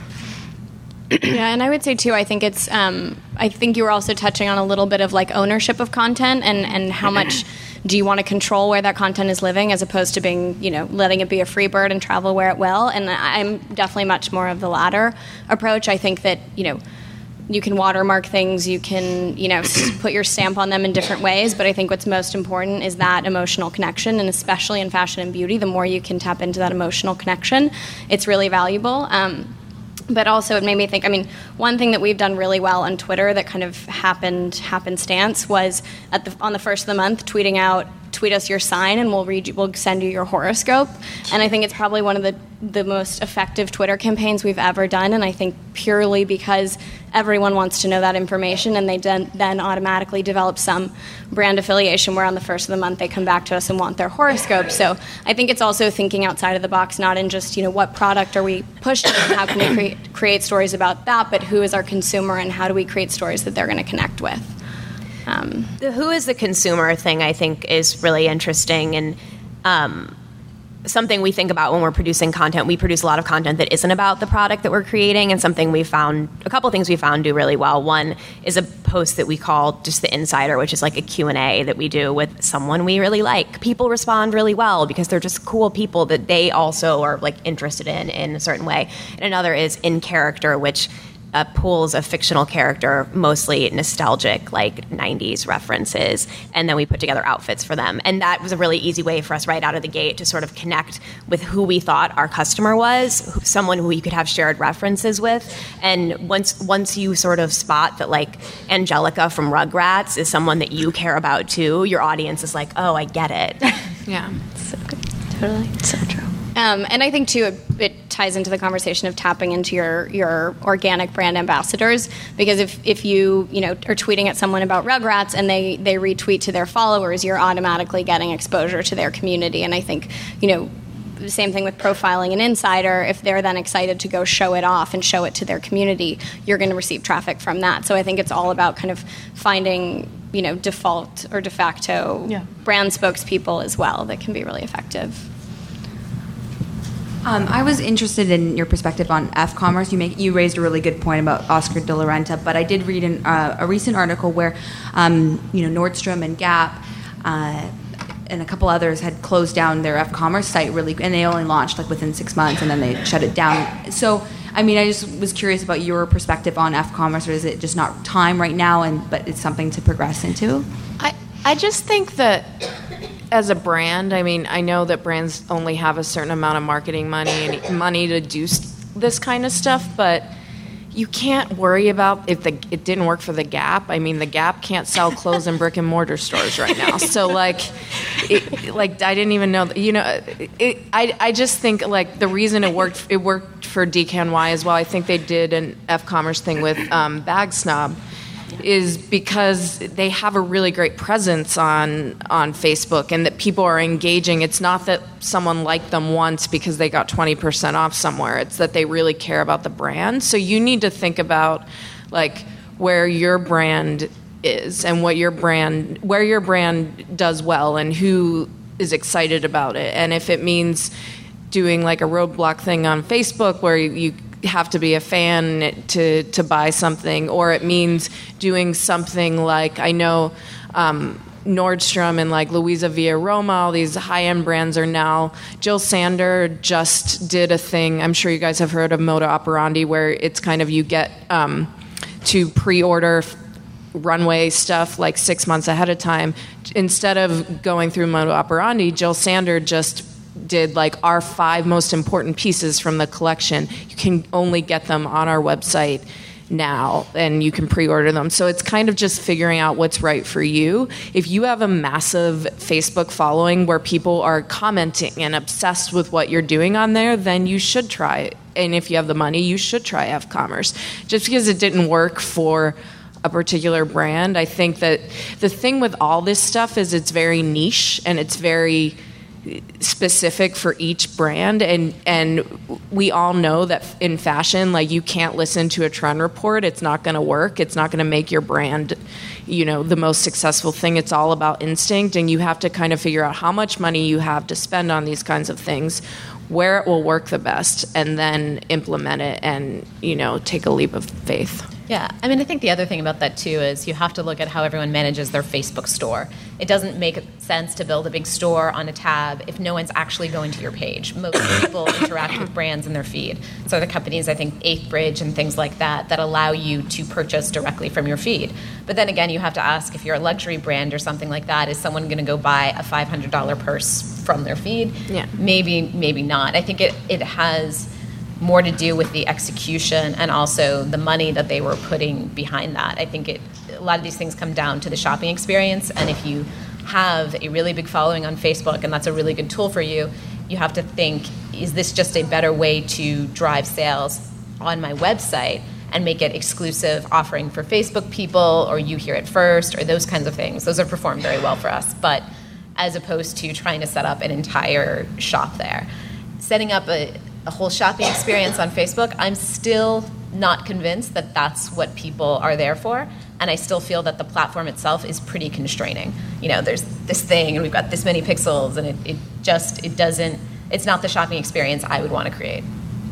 Yeah, and I would say too, I think it's, I think you were also touching on a little bit of ownership of content and how much do you want to control where that content is living as opposed to being, letting it be a free bird and travel where it will. And I'm definitely much more of the latter approach. I think that, you can watermark things, you can, put your stamp on them in different ways, but I think what's most important is that emotional connection, and especially in fashion and beauty, the more you can tap into that emotional connection, it's really valuable. But also it made me think, one thing that we've done really well on Twitter that kind of happenstance was on the first of the month tweeting out, tweet us your sign and we'll send you your horoscope. And I think it's probably one of the most effective Twitter campaigns we've ever done, and I think purely because everyone wants to know that information, and they then automatically develop some brand affiliation where on the first of the month they come back to us and want their horoscope. So I think it's also thinking outside of the box, not in just what product are we pushing and how can we create stories about that, but who is our consumer and how do we create stories that they're going to connect with. The who is the consumer thing, I think, is really interesting, and something we think about when we're producing content. We produce a lot of content that isn't about the product that we're creating, and a couple things we found do really well. One is a post that we call just the Insider, which is like a Q&A that we do with someone we really like. People respond really well because they're just cool people that they also are interested in a certain way. And another is In Character, which pulls a fictional character, mostly nostalgic, like 90s references, and then we put together outfits for them. And that was a really easy way for us right out of the gate to sort of connect with who we thought our customer was, someone who you could have shared references with. And once you sort of spot that, like, Angelica from Rugrats is someone that you care about too, your audience is like, oh, I get it. Yeah. So good. Totally. So true. And I think, too, it ties into the conversation of tapping into your organic brand ambassadors, because if you are tweeting at someone about Rugrats and they retweet to their followers, you're automatically getting exposure to their community. And I think, the same thing with profiling an insider. If they're then excited to go show it off and show it to their community, you're going to receive traffic from that. So I think it's all about kind of finding, default or de facto brand spokespeople as well that can be really effective. I was interested in your perspective on F-commerce. You raised a really good point about Oscar de la Renta, but I did read in a recent article where Nordstrom and Gap and a couple others had closed down their F-commerce site and they only launched like within 6 months, and then they shut it down. So, I just was curious about your perspective on F-commerce, or is it just not time right now, but it's something to progress into? I just think that as a brand, I know that brands only have a certain amount of marketing money to do this kind of stuff, but you can't worry about if it didn't work for the Gap. The Gap can't sell clothes in brick and mortar stores right now. So I didn't even know. I just think the reason it worked for DKNY as well. I think they did an F-commerce thing with Bag Snob, is because they have a really great presence on Facebook, and that people are engaging. It's not that someone liked them once because they got 20% off somewhere. It's that they really care about the brand. So you need to think about where your brand is and where your brand does well and who is excited about it. And if it means doing a roadblock thing on Facebook where you have to be a fan to buy something, or it means doing something I know Nordstrom and Louisa Via Roma, all these high-end brands are now. Jill Sander just did a thing, I'm sure you guys have heard of Moda Operandi, where it's kind of you get to pre-order runway stuff 6 months ahead of time. Instead of going through Moda Operandi, Jill Sander just did our 5 most important pieces from the collection. You can only get them on our website now, and you can pre-order them. So it's kind of just figuring out what's right for you. If you have a massive Facebook following where people are commenting and obsessed with what you're doing on there, then you should try it. And if you have the money, you should try F-commerce. Just because it didn't work for a particular brand, I think that the thing with all this stuff is it's very niche and it's very specific for each brand, and we all know that in fashion, you can't listen to a trend report. It's not going to work. It's not going to make your brand the most successful thing. It's all about instinct, and you have to kind of figure out how much money you have to spend on these kinds of things, where it will work the best, and then implement it and take a leap of faith. Yeah, I think the other thing about that too is you have to look at how everyone manages their Facebook store. It doesn't make sense to build a big store on a tab if no one's actually going to your page. Most people interact with brands in their feed. So the companies, I think, 8th Bridge and things like that allow you to purchase directly from your feed. But then again, you have to ask, if you're a luxury brand or something like that, is someone going to go buy a $500 purse from their feed? Yeah. Maybe not. I think it has more to do with the execution and also the money that they were putting behind that. I think a lot of these things come down to the shopping experience, and if you have a really big following on Facebook and that's a really good tool for you, you have to think, is this just a better way to drive sales on my website and make it exclusive offering for Facebook people, or you hear it first, or those kinds of things. Those have performed very well for us, but as opposed to trying to set up an entire shop there. Setting up a whole shopping experience on Facebook, I'm still not convinced that that's what people are there for, and I still feel that the platform itself is pretty constraining. There's this thing, and we've got this many pixels, and it's not the shopping experience I would want to create.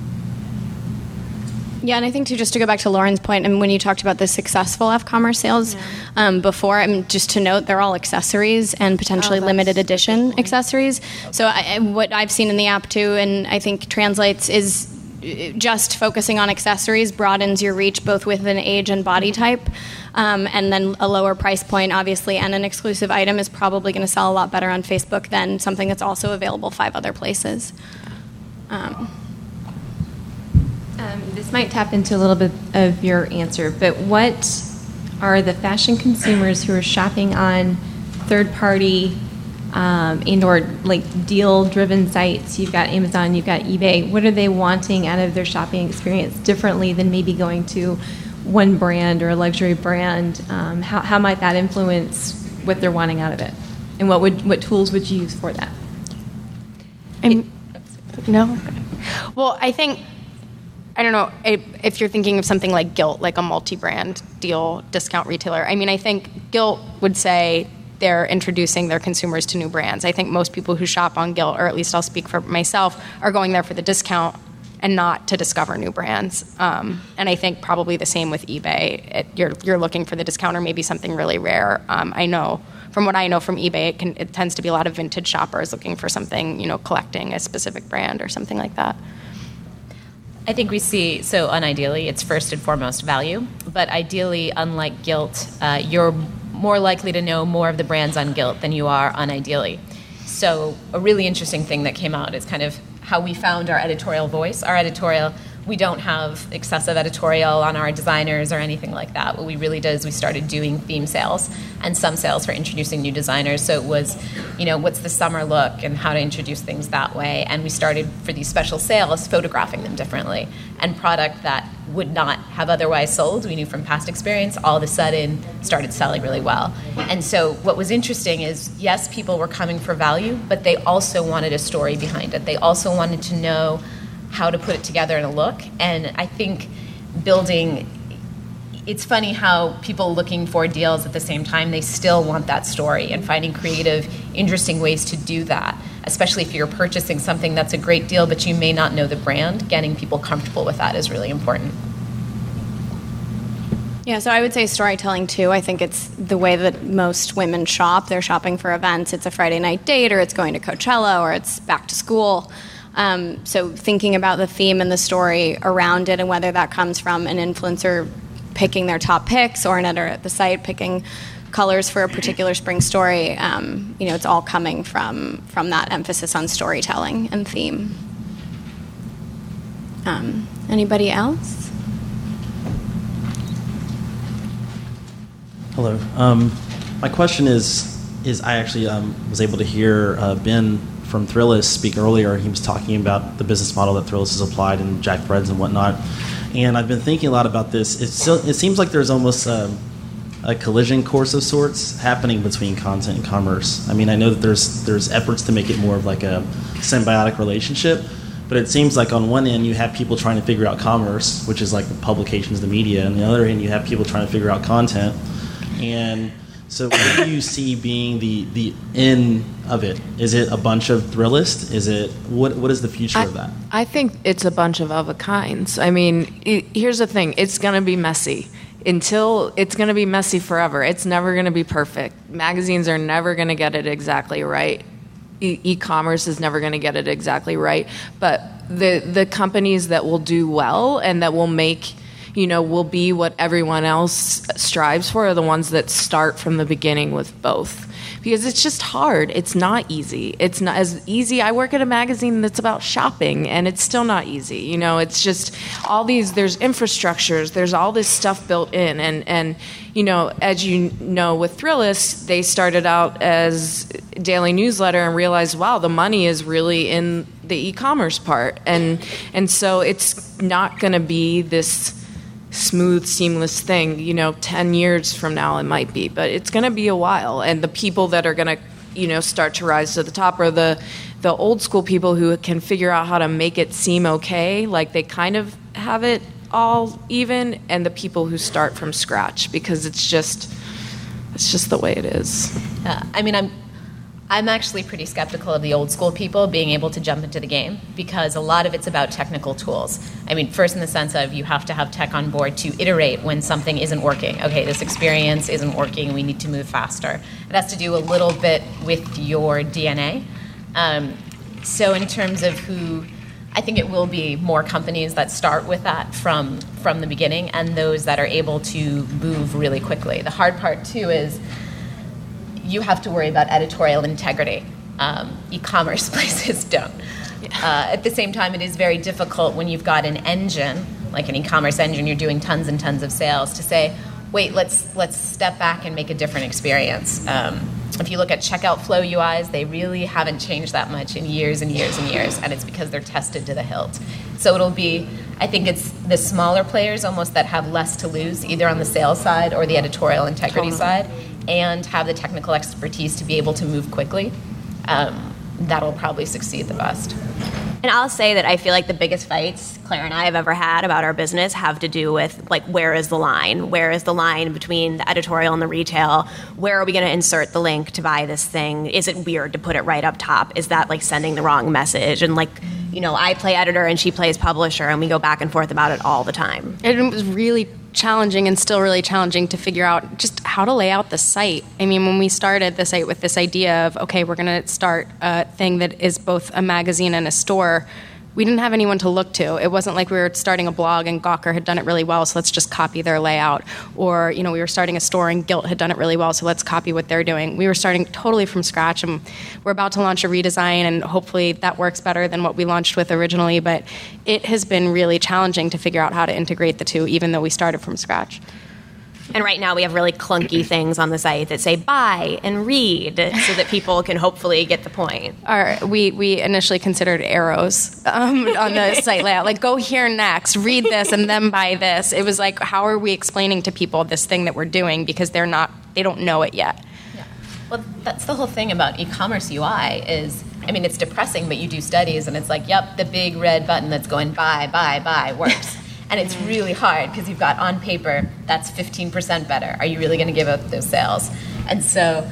Yeah, and I think, too, just to go back to Lauren's point, and when you talked about the successful F-commerce sales before, just to note, they're all accessories and potentially limited edition accessories. So what I've seen in the app, too, and I think translates, is just focusing on accessories broadens your reach both with an age and body type. And then a lower price point, obviously, and an exclusive item is probably going to sell a lot better on Facebook than something that's also available 5 other places. This might tap into a little bit of your answer, but what are the fashion consumers who are shopping on third-party and/or like deal-driven sites? You've got Amazon, you've got eBay. What are they wanting out of their shopping experience differently than maybe going to one brand or a luxury brand? How might that influence what they're wanting out of it? And what tools would you use for that? No? Well, I think, I don't know, if you're thinking of something like Gilt, like a multi-brand deal discount retailer, I mean, I think Gilt would say they're introducing their consumers to new brands. I think most people who shop on Gilt, or at least I'll speak for myself, are going there for the discount and not to discover new brands. And I think probably the same with eBay. You're looking for the discount or maybe something really rare. I know, from what I know from eBay, it tends to be a lot of vintage shoppers looking for something, collecting a specific brand or something like that. I think we see, so unideally, it's first and foremost value, but ideally, unlike Gilt, you're more likely to know more of the brands on Gilt than you are on Ideally. So a really interesting thing that came out is kind of how we found our editorial voice. Our editorial, we don't have excessive editorial on our designers or anything like that. What we really did is we started doing theme sales and some sales for introducing new designers. So it was, what's the summer look and how to introduce things that way. And we started, for these special sales, photographing them differently. And product that would not have otherwise sold, we knew from past experience, all of a sudden started selling really well. And so what was interesting is, yes, people were coming for value, but they also wanted a story behind it. They also wanted to know how to put it together in a look. And I think it's funny how people looking for deals at the same time, they still want that story, and finding creative, interesting ways to do that, especially if you're purchasing something that's a great deal, but you may not know the brand. Getting people comfortable with that is really important. Yeah, so I would say storytelling too. I think it's the way that most women shop. They're shopping for events. It's a Friday night date, or it's going to Coachella, or it's back to school. So thinking about the theme and the story around it, and whether that comes from an influencer picking their top picks or an editor at the site picking colors for a particular spring story, it's all coming from that emphasis on storytelling and theme. Anybody else? Hello. My question is I actually was able to hear Ben from Thrillist speak earlier. He was talking about the business model that Thrillist has applied in Jack Breads and whatnot. And I've been thinking a lot about this. It seems like there's almost a collision course of sorts happening between content and commerce. I mean, I know that there's efforts to make it more of like a symbiotic relationship, but it seems like on one end you have people trying to figure out commerce, which is like the publications, the media, and on the other end you have people trying to figure out content. And so what do you see being the end of it? Is it a bunch of Thrillist? Is it what is the future of that? I think it's a bunch of a kinds. I mean, here's the thing. It's going to be messy. It's going to be messy forever. It's never going to be perfect. Magazines are never going to get it exactly right. E-commerce is never going to get it exactly right. But the companies that will do well and that will make, will be what everyone else strives for are the ones that start from the beginning with both. Because it's just hard. It's not easy. It's not as easy. I work at a magazine that's about shopping, and it's still not easy. It's just all these, there's infrastructures, there's all this stuff built in. And as you know, with Thrillist, they started out as daily newsletter and realized, wow, the money is really in the e-commerce part. And so it's not going to be this smooth, seamless thing. 10 years from now it might be, but it's going to be a while. And the people that are going to, start to rise to the top are the old school people who can figure out how to make it seem okay, like they kind of have it all even, and the people who start from scratch, because it's just the way it is. I'm actually pretty skeptical of the old school people being able to jump into the game, because a lot of it's about technical tools. First in the sense of you have to have tech on board to iterate when something isn't working. Okay, this experience isn't working, we need to move faster. It has to do a little bit with your DNA. So in terms of who I think it will be more companies that start with that from the beginning, and those that are able to move really quickly. The hard part too is you have to worry about editorial integrity. E-commerce places don't. At the same time, it is very difficult when you've got an engine, like an e-commerce engine, you're doing tons and tons of sales, to say, wait, let's step back and make a different experience. If you look at checkout flow UIs, they really haven't changed that much in years and years and years, and it's because they're tested to the hilt. So it'll be, I think it's the smaller players almost that have less to lose, either on the sales side or the editorial integrity side, and have the technical expertise to be able to move quickly. That'll probably succeed the best. And I'll say that I feel like the biggest fights Claire and I have ever had about our business have to do with, like, where is the line? Where is the line between the editorial and the retail? Where are we going to insert the link to buy this thing? Is it weird to put it right up top? Is that, like, sending the wrong message? And, like, you know, I play editor and she plays publisher, and we go back and forth about it all the time. It was really challenging, and still really challenging, to figure out just how to lay out the site. I mean, when we started the site with this idea of, okay, we're going to start a thing that is both a magazine and a store, we didn't have anyone to look to. It wasn't like we were starting a blog and Gawker had done it really well, so let's just copy their layout. Or, you know, we were starting a store and Gilt had done it really well, so let's copy what they're doing. We were starting totally from scratch, and we're about to launch a redesign, and hopefully that works better than what we launched with originally. But it has been really challenging to figure out how to integrate the two, even though we started from scratch. And right now we have really clunky things on the site that say buy and read, so that people can hopefully get the point. We initially considered arrows on the site layout, like go here next, read this, and then buy this. It was like, how are we explaining to people this thing that we're doing, because they don't know it yet. Yeah. Well, that's the whole thing about e-commerce UI is, I mean, it's depressing, but you do studies and it's like, yep, the big red button that's going buy works. And it's really hard because you've got on paper, that's 15% better. Are you really going to give up those sales? And so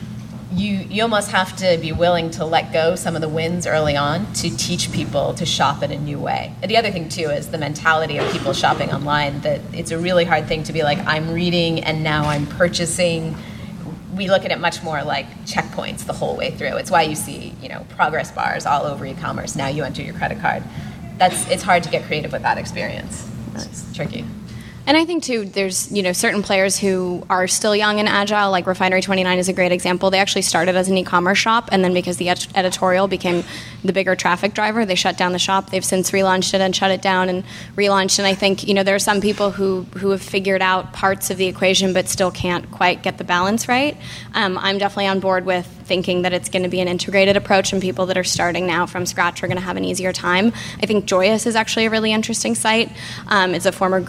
you almost have to be willing to let go some of the wins early on to teach people to shop in a new way. And the other thing, too, is the mentality of people shopping online, that it's a really hard thing to be like, I'm reading and now I'm purchasing. We look at it much more like checkpoints the whole way through. It's why you see, you know, progress bars all over e-commerce. Now you enter your credit card. It's hard to get creative with that experience. It's tricky. And I think, too, there's, you know, certain players who are still young and agile, like Refinery 29 is a great example. They actually started as an e-commerce shop, and then because the editorial became the bigger traffic driver, they shut down the shop. They've since relaunched it and shut it down and relaunched. And I think, you know, there are some people who have figured out parts of the equation but still can't quite get the balance right. I'm definitely on board with thinking that it's going to be an integrated approach, and people that are starting now from scratch are going to have an easier time. I think Joyous is actually a really interesting site. It's a former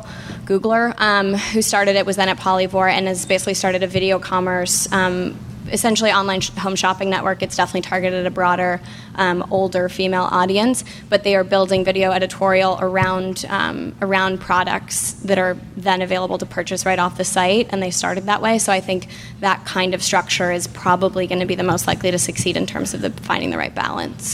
Googler who started it, was then at Polyvore, and has basically started a video commerce, essentially online home shopping network. It's definitely targeted at a broader, older female audience, but they are building video editorial around products that are then available to purchase right off the site, and they started that way. So I think that kind of structure is probably going to be the most likely to succeed in terms of finding the right balance.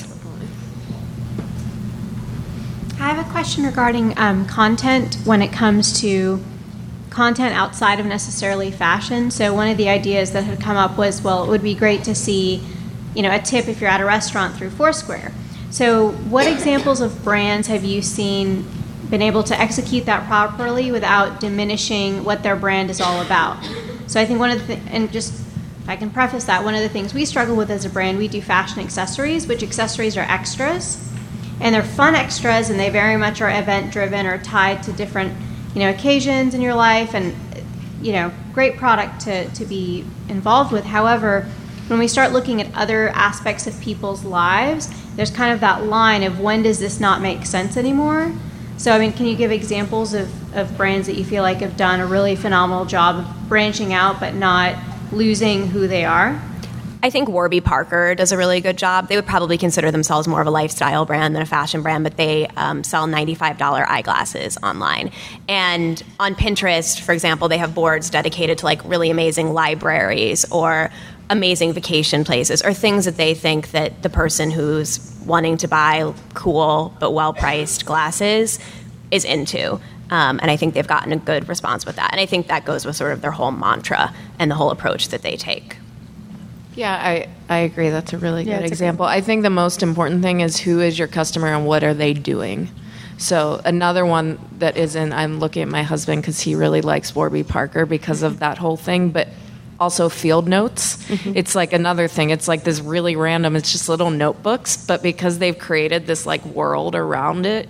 I have a question regarding content when it comes to content outside of necessarily fashion. So one of the ideas that had come up was, well, it would be great to see, you know, a tip if you're at a restaurant through Foursquare. So what examples of brands have you seen been able to execute that properly without diminishing what their brand is all about? So I think one of the and just if I can preface that, one of the things we struggle with as a brand, we do fashion accessories, which accessories are extras. And they're fun extras, and they very much are event-driven or tied to different, you know, occasions in your life, and, you know, great product to be involved with. However, when we start looking at other aspects of people's lives, there's kind of that line of when does this not make sense anymore? So, I mean, can you give examples of brands that you feel like have done a really phenomenal job of branching out but not losing who they are? I think Warby Parker does a really good job. They would probably consider themselves more of a lifestyle brand than a fashion brand, but they sell $95 eyeglasses online. And on Pinterest, for example, they have boards dedicated to like really amazing libraries or amazing vacation places or things that they think that the person who's wanting to buy cool but well-priced glasses is into. And I think they've gotten a good response with that. And I think that goes with sort of their whole mantra and the whole approach that they take. Yeah, I agree. That's a really good example. I think the most important thing is who is your customer and what are they doing. So another one that isn't, I'm looking at my husband because he really likes Warby Parker because of that whole thing, but also field notes. It's like another thing. It's like this really random, it's just little notebooks, but because they've created this like world around it,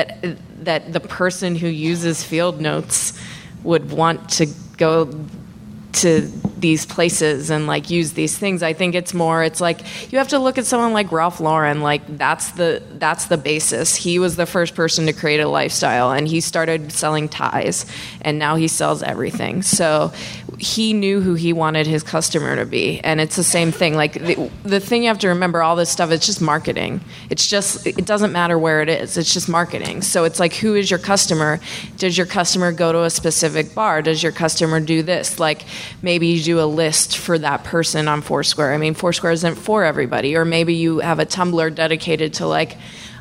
that the person who uses field notes would want to go to these places and like use these things. I think it's like you have to look at someone like Ralph Lauren, like that's the basis. He was the first person to create a lifestyle, and he started selling ties, and now he sells everything. So he knew who he wanted his customer to be, and it's the same thing. Like the thing you have to remember, all this stuff, it's just marketing. It doesn't matter where it is. It's just marketing. So it's like, who is your customer? Does your customer go to a specific bar? Does your customer do this? Like maybe you do a list for that person on Foursquare. I mean, Foursquare isn't for everybody. Or maybe you have a Tumblr dedicated to like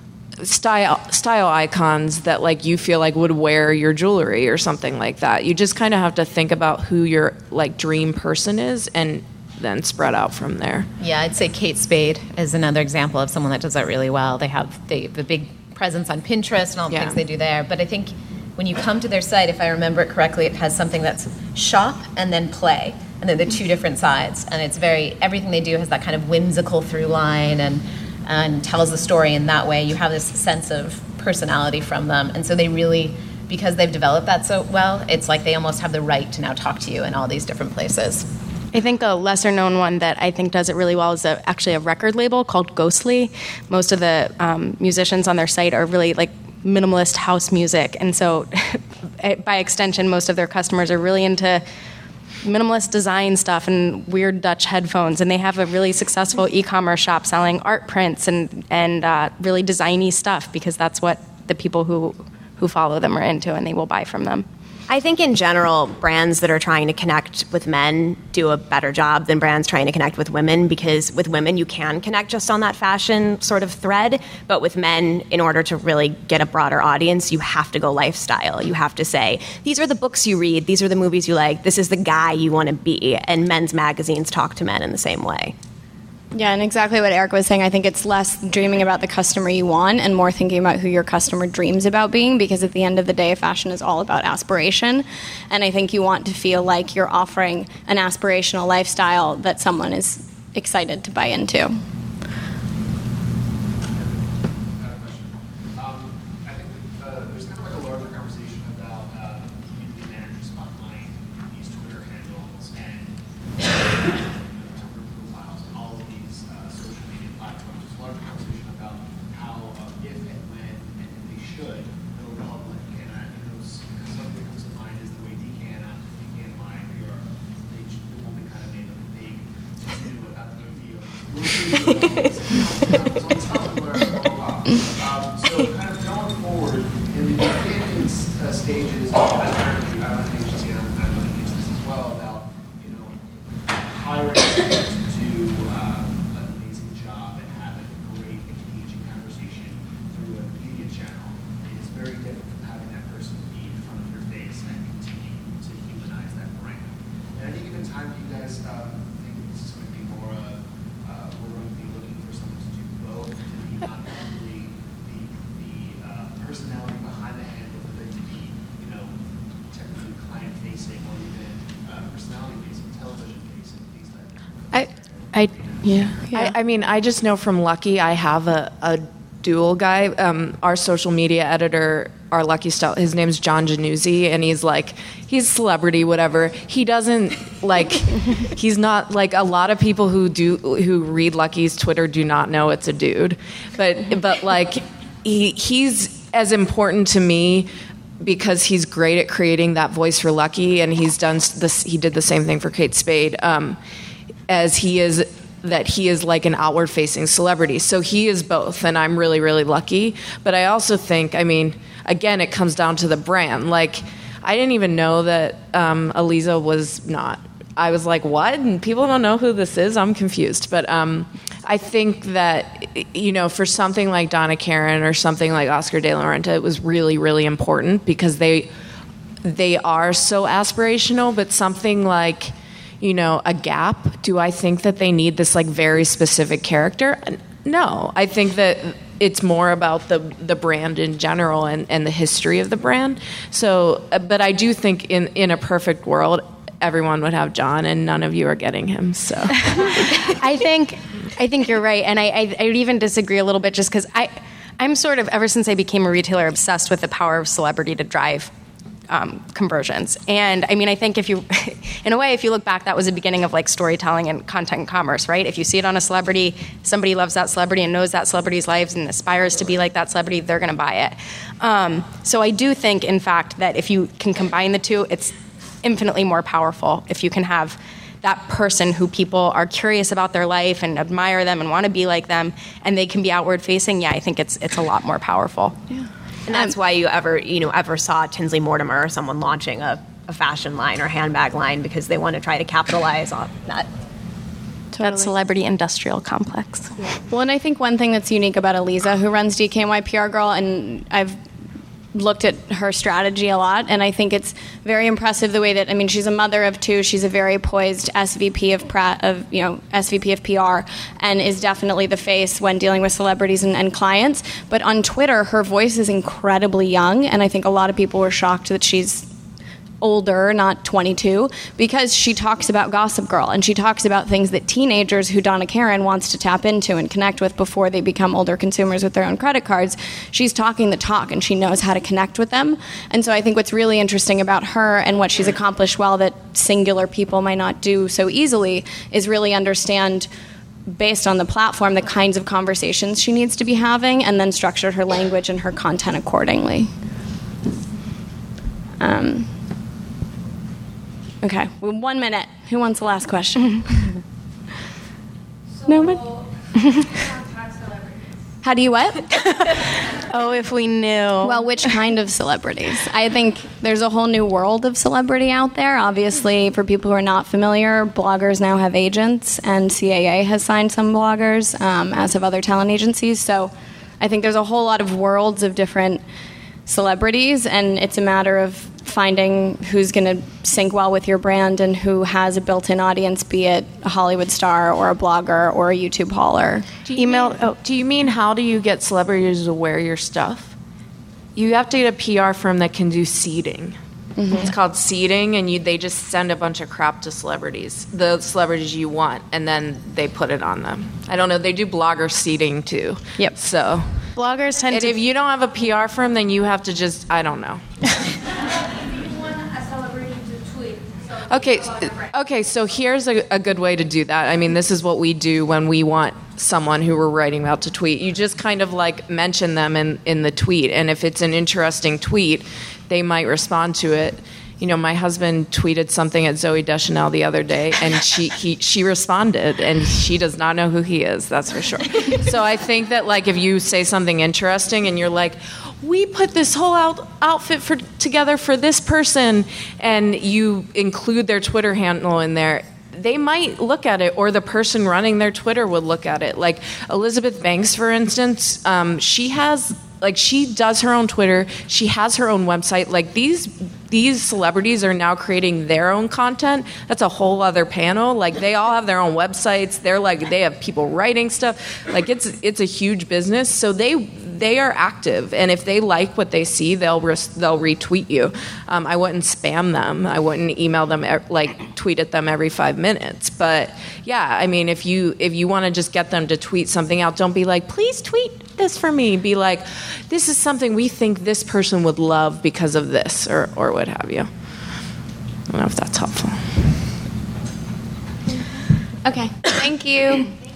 style icons that like you feel like would wear your jewelry or something like that. You just kind of have to think about who your like dream person is and then spread out from there. Yeah, I'd say Kate Spade is another example of someone that does that really well. They have the big presence on Pinterest and all the things they do there. But I think when you come to their site, if I remember it correctly, it has something that's shop and then play. And they're the two different sides. And it's everything they do has that kind of whimsical through line and tells the story in that way. You have this sense of personality from them. And so they really, because they've developed that so well, it's like they almost have the right to now talk to you in all these different places. I think a lesser known one that I think does it really well is actually a record label called Ghostly. Most of the musicians on their site are really like minimalist house music. And so by extension, most of their customers are really into minimalist design stuff and weird Dutch headphones, and they have a really successful e-commerce shop selling art prints and really designy stuff because that's what the people who follow them are into, and they will buy from them. I think in general, brands that are trying to connect with men do a better job than brands trying to connect with women, because with women you can connect just on that fashion sort of thread, but with men, in order to really get a broader audience, you have to go lifestyle. You have to say, these are the books you read, these are the movies you like, this is the guy you want to be, and men's magazines talk to men in the same way. Yeah, and exactly what Eric was saying. I think it's less dreaming about the customer you want and more thinking about who your customer dreams about being, because at the end of the day, fashion is all about aspiration. And I think you want to feel like you're offering an aspirational lifestyle that someone is excited to buy into. I think there's kind of like a larger conversation about community managers behind these Twitter handles and profiles and all of these social media platforms. There's a larger conversation about how, if and when, and if they should, go public. And something that comes to mind is the way Decan Line, the woman kind of made a big to-do about the reveal. So kind of going forward in the beginning stages, I don't think agency, and I'm going to use this as well, about hiring to do an amazing job and have a great engaging conversation through a media channel. It's very different from having that person be in front of your face and continue to humanize that brand. And I think even time you guys think this is going to be more of we're going to be looking for someone to do both, to be not only the personality behind the handle, but then to be, technically client-facing or even personality-facing, television-facing, these types of I mean, I just know from Lucky, I have a dual guy. Our social media editor, our Lucky Style, his name's John Januzzi, and he's celebrity, whatever. He doesn't he's not like a lot of people who read Lucky's Twitter do not know it's a dude, but like he's as important to me because he's great at creating that voice for Lucky, and he's done this. He did the same thing for Kate Spade, as he is like an outward-facing celebrity. So he is both, and I'm really, really lucky. But I also think, again, it comes down to the brand. Like, I didn't even know that Aliza was not. I was like, what? And people don't know who this is? I'm confused. But I think that, for something like Donna Karan or something like Oscar de la Renta, it was really, really important because they are so aspirational. But something like, a Gap. Do I think that they need this like very specific character? No, I think that it's more about the brand in general and the history of the brand. So, but I do think in a perfect world, everyone would have John, and none of you are getting him. So, I think you're right, and I would even disagree a little bit, just because I'm sort of, ever since I became a retailer, obsessed with the power of celebrity to drive conversions. And I mean, I think if you, in a way, if you look back, that was the beginning of like storytelling and content and commerce, right? If you see it on a celebrity, somebody loves that celebrity and knows that celebrity's lives and aspires to be like that celebrity, they're going to buy it. So I do think, in fact, that if you can combine the two, it's infinitely more powerful if you can have that person who people are curious about their life and admire them and want to be like them, and they can be outward facing. Yeah, I think it's a lot more powerful. Yeah. And that's why you ever saw Tinsley Mortimer or someone launching a fashion line or handbag line, because they want to try to capitalize on that. That celebrity industrial complex. Yeah. Well, and I think one thing that's unique about Aliza, who runs DKNY PR Girl, and I've looked at her strategy a lot, and I think it's very impressive the way that, I mean, she's a mother of two, she's a very poised SVP of PR, and is definitely the face when dealing with celebrities and clients. But on Twitter, her voice is incredibly young, and I think a lot of people were shocked that she's older, not 22, because she talks about Gossip Girl, and she talks about things that teenagers who Donna Karan wants to tap into and connect with before they become older consumers with their own credit cards. She's talking the talk, and she knows how to connect with them. And so I think what's really interesting about her and what she's accomplished well that singular people might not do so easily is really understand, based on the platform, the kinds of conversations she needs to be having, and then structure her language and her content accordingly. Okay, 1 minute. Who wants the last question? Nobody? How do you what? Oh, if we knew. Well, which kind of celebrities? I think there's a whole new world of celebrity out there. Obviously, for people who are not familiar, bloggers now have agents, and CAA has signed some bloggers, as have other talent agencies. So I think there's a whole lot of worlds of different celebrities, and it's a matter of finding who's going to sync well with your brand and who has a built-in audience, be it a Hollywood star or a blogger or a YouTube hauler. Do you mean how do you get celebrities to wear your stuff? You have to get a PR firm that can do seeding. Mm-hmm. It's called seeding, and they just send a bunch of crap to celebrities, the celebrities you want, and then they put it on them. I don't know. They do blogger seeding too. Yep. So bloggers tend to. If you don't have a PR firm, then you have to just, I don't know. Okay, so here's a good way to do that. I mean, this is what we do when we want someone who we're writing about to tweet. You just kind of like mention them in the tweet, and if it's an interesting tweet, they might respond to it. You know, my husband tweeted something at Zooey Deschanel the other day, and she responded, and she does not know who he is, that's for sure. So I think that, like, if you say something interesting and you're like, we put this whole outfit together for this person, and you include their Twitter handle in there, they might look at it, or the person running their Twitter would look at it. Like Elizabeth Banks, for instance, she does her own Twitter. She has her own website. Like these celebrities are now creating their own content. That's a whole other panel. Like they all have their own websites. They have people writing stuff. Like it's a huge business. So they are active, and if they like what they see, they'll retweet you. I wouldn't spam them. I wouldn't email them, tweet at them every 5 minutes. But yeah, I mean, if you want to just get them to tweet something out, don't be like, please tweet this for me. Be like, this is something we think this person would love because of this, or what have you. I don't know if that's helpful. Okay, thank you.